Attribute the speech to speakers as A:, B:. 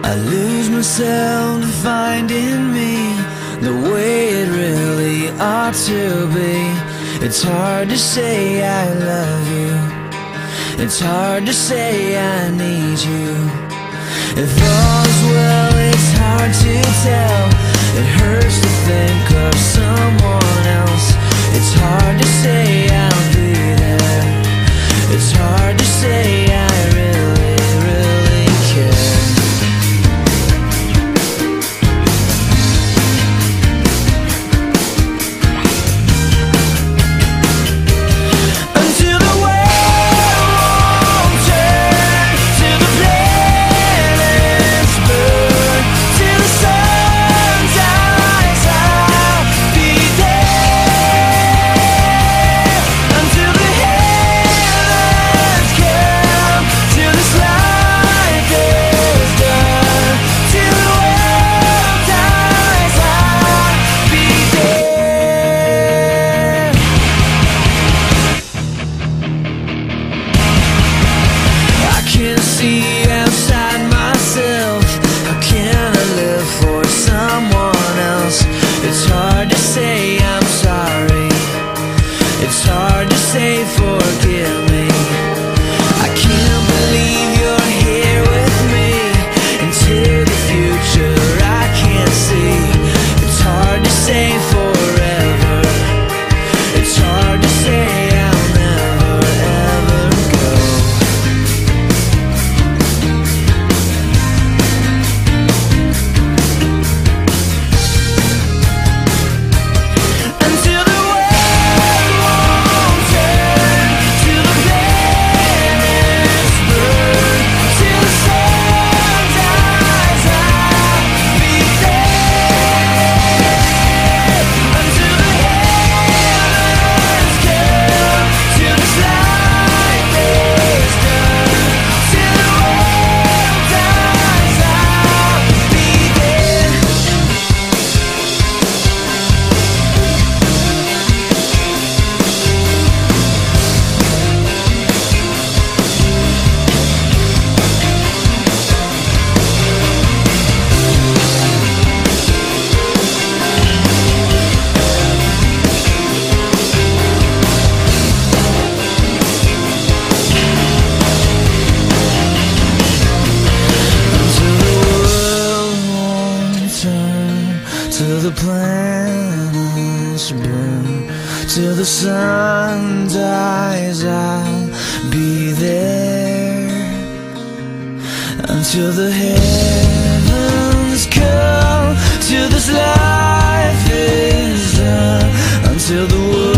A: I lose myself to find in me the way it really ought to be. It's hard to say I love you, it's hard to say I need you. If all's well, it's hard to tell. It hurts to think of someone else. It's hard to say I'll be there. It's hard to say I really, really care. Forgive me. I can't believe you're here with me. Into the future I can't see. It's hard to say forever. It's hard to say I'll never ever go. Until the world won't turn, till the planets burn, till the sun dies, I'll be there. Until the heavens come, till this life is done, till the world dies, I'll be there. Until the world won't turn, till the planets burn, till the sun dies, I'll be there. Until the heavens come, till this life is done, until the world